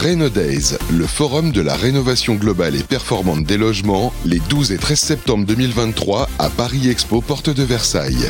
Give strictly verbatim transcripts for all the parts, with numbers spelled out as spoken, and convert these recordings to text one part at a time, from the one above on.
Renodays, le forum de la rénovation globale et performante des logements, les douze et treize septembre deux mille vingt-trois à Paris Expo, porte de Versailles.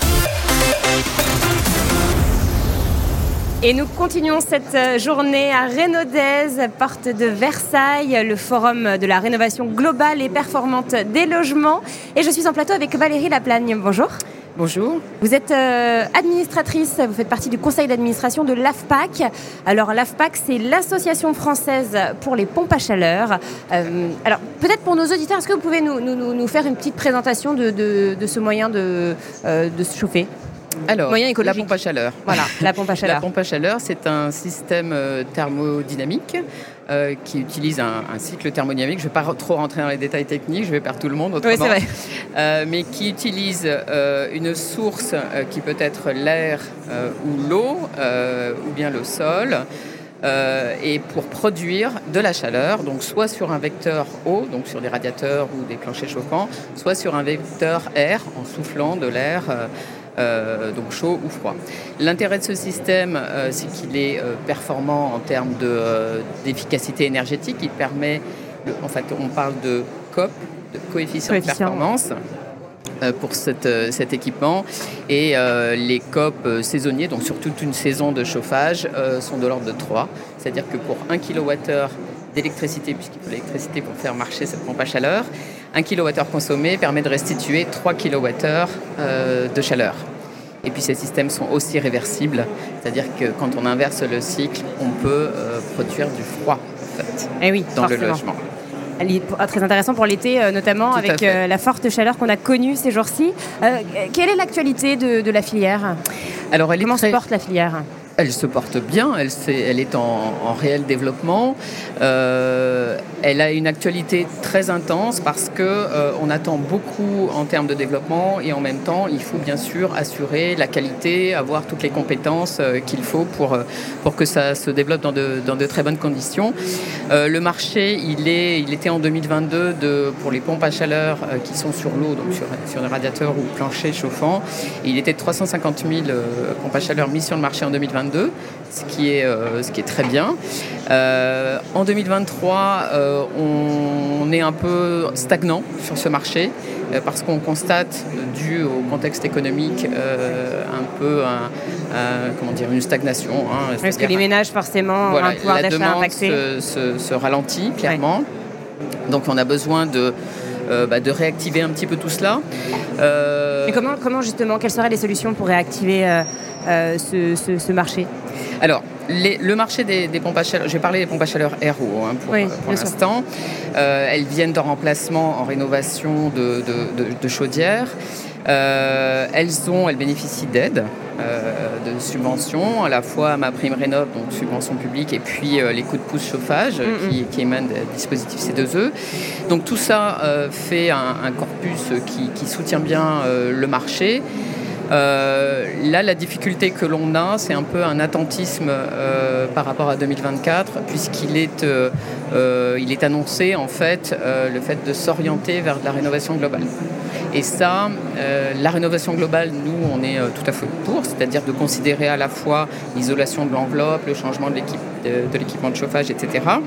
Et nous continuons cette journée à Renodays, porte de Versailles, le forum de la rénovation globale et performante des logements. Et je suis en plateau avec Valérie Laplagne. Bonjour. Bonjour. Vous êtes euh, administratrice, vous faites partie du conseil d'administration de l'A F P A C. Alors l'A F P A C, c'est l'association française pour les pompes à chaleur. Euh, alors peut-être pour nos auditeurs, est-ce que vous pouvez nous, nous, nous faire une petite présentation de, de, de ce moyen de, euh, de se chauffer ? Alors, moyen écologique. La pompe à chaleur. Voilà, la pompe à chaleur. La pompe à chaleur, c'est un système euh, thermodynamique euh, qui utilise un, un cycle thermodynamique. Je ne vais pas trop rentrer dans les détails techniques, je vais perdre tout le monde autrement. Oui, c'est vrai. Euh, mais qui utilise euh, une source euh, qui peut être l'air euh, ou l'eau, euh, ou bien le sol, euh, et pour produire de la chaleur, donc soit sur un vecteur eau, donc sur des radiateurs ou des planchers chauffants, soit sur un vecteur air, en soufflant de l'air. Euh, Euh, donc chaud ou froid. L'intérêt de ce système, euh, c'est qu'il est euh, performant en termes de, euh, d'efficacité énergétique. Il permet, le, en fait, on parle de C O P, de coefficient, coefficient. de performance, euh, pour cette, euh, cet équipement. Et euh, les C O P saisonniers, donc sur toute une saison de chauffage, euh, sont de l'ordre de trois. C'est-à-dire que pour un kilowattheure d'électricité, puisqu'il faut l'électricité pour faire marcher cette pompe à chaleur, un kilowattheure consommé permet de restituer trois kilowattheures euh, de chaleur. Et puis ces systèmes sont aussi réversibles, c'est-à-dire que quand on inverse le cycle, on peut euh, produire du froid en fait, eh oui, dans forcément. le logement. Elle est très intéressant pour l'été, euh, notamment Tout avec euh, la forte chaleur qu'on a connue ces jours-ci. Euh, quelle est l'actualité de, de la filière ? Alors, elle Comment est très... se porte la filière ? Elle se porte bien, elle, elle est en, en réel développement. Euh, elle a une actualité très intense parce qu'on euh, attend beaucoup en termes de développement et en même temps, il faut bien sûr assurer la qualité, avoir toutes les compétences euh, qu'il faut pour, pour que ça se développe dans de, dans de très bonnes conditions. Euh, le marché, il, est, il était en deux mille vingt-deux de, pour les pompes à chaleur euh, qui sont sur l'eau, donc sur, sur des radiateurs ou planchers chauffants. Il était de trois cent cinquante mille euh, pompes à chaleur mises sur le marché en deux mille vingt-deux. Ce qui est, euh, ce qui est très bien. Euh, en deux mille vingt-trois, euh, on, on est un peu stagnant sur ce marché euh, parce qu'on constate, dû au contexte économique, euh, un peu un, un, comment dire, une stagnation. Hein, parce que les ménages, forcément, voilà, ont un pouvoir d'achat impacté. La demande se, se, se ralentit, clairement. Ouais. Donc on a besoin de, euh, bah, de réactiver un petit peu tout cela. Euh... Mais comment, comment, justement, quelles seraient les solutions pour réactiver euh, euh, ce, ce, ce marché ? Alors, les, le marché des, des pompes à chaleur, j'ai parlé des pompes à chaleur R O hein, pour, oui, pour l'instant. Euh, elles viennent en remplacement, en rénovation de, de, de, de chaudières. Euh, elles, ont, elles bénéficient d'aides, euh, de subventions, à la fois ma prime rénov, donc subvention publique, et puis euh, les coups de pouce chauffage mm-hmm. qui, qui émanent des dispositifs C deux E. Donc tout ça euh, fait un, un corpus qui, qui soutient bien euh, le marché. Euh, là, la difficulté que l'on a, c'est un peu un attentisme euh, par rapport à deux mille vingt-quatre, puisqu'il est, euh, euh, il est annoncé en fait euh, le fait de s'orienter vers de la rénovation globale. Et ça, euh, la rénovation globale, nous, on est euh, tout à fait pour, c'est-à-dire de considérer à la fois l'isolation de l'enveloppe, le changement de, l'équipe, de, de l'équipement de chauffage, et cetera.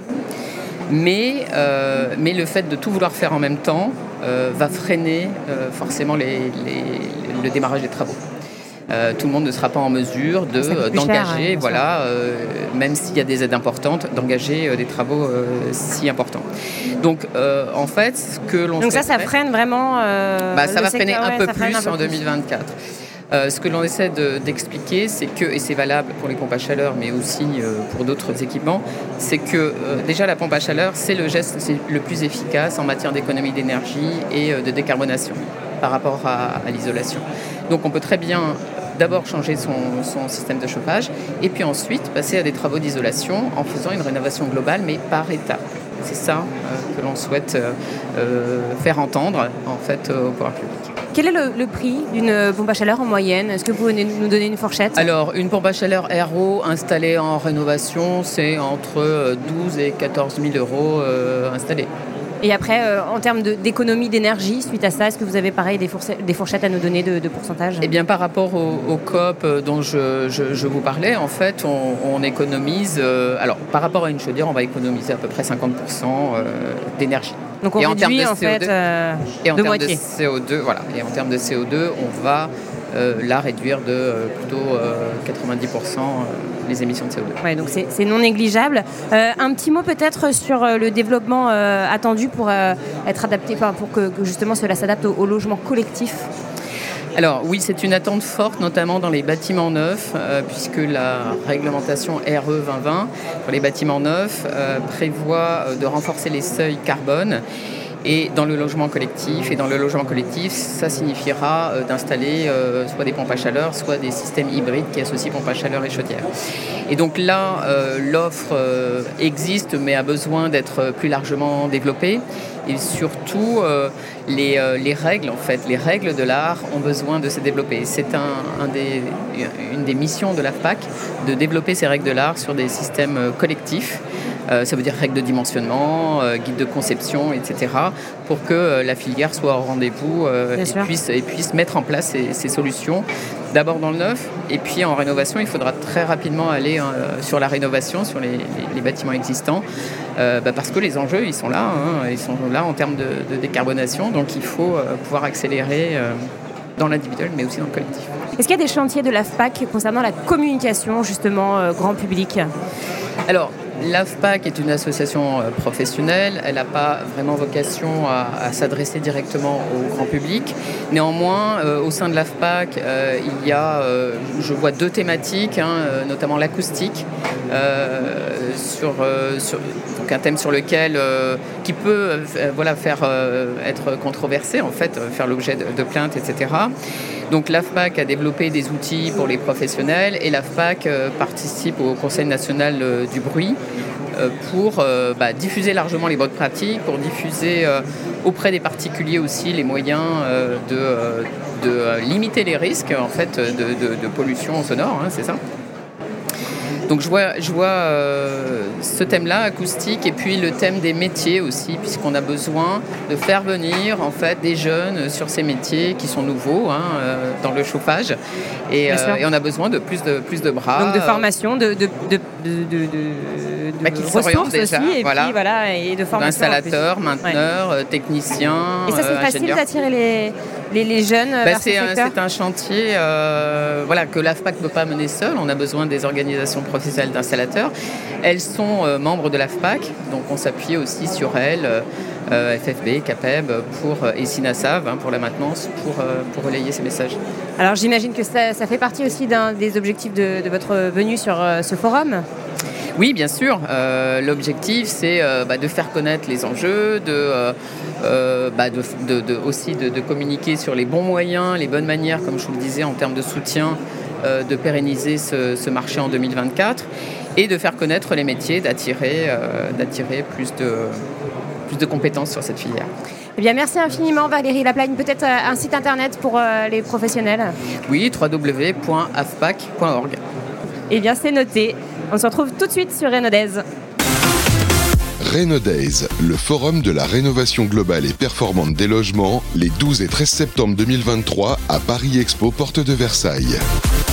Mais, euh, mais le fait de tout vouloir faire en même temps euh, va freiner euh, forcément les, les, le démarrage des travaux. Euh, tout le monde ne sera pas en mesure de, euh, d'engager, cher, voilà, euh, même s'il y a des aides importantes, d'engager euh, des travaux euh, si importants. Donc, euh, en fait, ce que l'on Donc ça, ça freine vraiment euh, bah, ça va freiner secteur, un, ouais, peu plus un peu en deux mille vingt-quatre. Euh, ce que l'on essaie de, d'expliquer, c'est que, et c'est valable pour les pompes à chaleur, mais aussi euh, pour d'autres équipements, c'est que euh, déjà la pompe à chaleur, c'est le geste c'est le plus efficace en matière d'économie d'énergie et euh, de décarbonation par rapport à, à l'isolation. Donc on peut très bien d'abord changer son, son système de chauffage et puis ensuite passer à des travaux d'isolation en faisant une rénovation globale, mais par étapes. C'est ça euh, que l'on souhaite euh, euh, faire entendre en fait euh, au pouvoir public. Quel est le, le prix d'une pompe à chaleur en moyenne ? Est-ce que vous pouvez nous donner une fourchette ? Alors, une pompe à chaleur R O installée en rénovation, c'est entre douze et quatorze mille euros euh, installée. Et après, euh, en termes de, d'économie d'énergie, suite à ça, est-ce que vous avez pareil des, fourchettes, des fourchettes à nous donner de, de pourcentage ? Eh bien, par rapport au, au coop dont je, je, je vous parlais, en fait, on, on économise... Euh, alors, par rapport à une chaudière, on va économiser à peu près cinquante pour cent euh, d'énergie. Donc on et réduit en, en fait euh, et en de termes moitié. de C O deux, voilà. Et en termes de C O deux, on va euh, là réduire de euh, plutôt euh, quatre-vingt-dix pour cent euh, les émissions de C O deux. Ouais, donc c'est, c'est non négligeable. Euh, un petit mot peut-être sur euh, le développement euh, attendu pour euh, être adapté, enfin, pour que, que justement cela s'adapte au, au logement collectif. Alors oui, c'est une attente forte, notamment dans les bâtiments neufs, euh, puisque la réglementation R E vingt vingt pour les bâtiments neufs euh, prévoit euh, de renforcer les seuils carbone. Et dans le logement collectif, et dans le logement collectif, ça signifiera euh, d'installer euh, soit des pompes à chaleur, soit des systèmes hybrides qui associent pompes à chaleur et chaudière. Et donc là, euh, l'offre euh, existe, mais a besoin d'être plus largement développée. Et surtout, euh, les, euh, les règles, en fait, les règles de l'art ont besoin de se développer. C'est un, un des, une des missions de l'A F P A C de développer ces règles de l'art sur des systèmes collectifs. Euh, ça veut dire règles de dimensionnement, euh, guide de conception, et cetera, pour que euh, la filière soit au rendez-vous euh, et, puisse, et puisse mettre en place ces, ces solutions. D'abord dans le neuf, et puis en rénovation, il faudra très rapidement aller euh, sur la rénovation, sur les, les, les bâtiments existants, euh, bah parce que les enjeux, ils sont là, hein, ils sont là en termes de, de décarbonation, donc il faut euh, pouvoir accélérer euh, dans l'individuel, mais aussi dans le collectif. Est-ce qu'il y a des chantiers de l'A F P A C concernant la communication, justement, euh, grand public ? Alors, l'A F P A C est une association professionnelle, elle n'a pas vraiment vocation à, à s'adresser directement au grand public. Néanmoins, euh, au sein de l'A F P A C, euh, il y a, euh, je vois deux thématiques, hein, notamment l'acoustique, euh, sur, euh, sur donc un thème sur lequel, euh, qui peut euh, voilà, faire euh, être controversé, en fait, faire l'objet de, de plaintes, et cetera. Donc l'A F P A C a développé des outils pour les professionnels et l'A F P A C euh, participe au Conseil national euh, du bruit euh, pour euh, bah, diffuser largement les bonnes pratiques, pour diffuser euh, auprès des particuliers aussi les moyens euh, de, euh, de euh, limiter les risques en fait, de, de, de pollution sonore, hein, c'est ça. Donc je vois, je vois euh, ce thème-là, acoustique, et puis le thème des métiers aussi, puisqu'on a besoin de faire venir en fait des jeunes sur ces métiers qui sont nouveaux hein, euh, dans le chauffage, et, euh, et on a besoin de plus de plus de bras. Donc de formation, de de de de, de, de bah, qui ressources déjà, aussi, et voilà. puis voilà, et de formation. Installateurs, mainteneurs, ouais. techniciens. Et ça c'est euh, facile ingénieurs. d'attirer les Les, les jeunes bah, vers c'est, ce un, secteur. c'est un chantier euh, voilà, que l'A F P A C ne peut pas mener seul. On a besoin des organisations professionnelles d'installateurs. Elles sont euh, membres de l'A F P A C, donc on s'appuie aussi sur elles, euh, F F B, CAPEB pour, et SINASAV hein, pour la maintenance, pour, euh, pour relayer ces messages. Alors j'imagine que ça, ça fait partie aussi d'un des objectifs de, de votre venue sur euh, ce forum. Oui, bien sûr. Euh, l'objectif, c'est euh, bah, de faire connaître les enjeux, de, euh, euh, bah, de, de, de, aussi de, de communiquer sur les bons moyens, les bonnes manières, comme je vous le disais, en termes de soutien, euh, de pérenniser ce, ce marché en deux mille vingt-quatre et de faire connaître les métiers, d'attirer, euh, d'attirer plus de, plus de compétences sur cette filière. Eh bien, merci infiniment Valérie Laplagne. Peut-être un site internet pour euh, les professionnels ? Oui, w w w point a f p a c point org. Eh bien, c'est noté. On se retrouve tout de suite sur Renodays. Renodays, le forum de la rénovation globale et performante des logements, les douze et treize septembre deux mille vingt-trois à Paris Expo, porte de Versailles.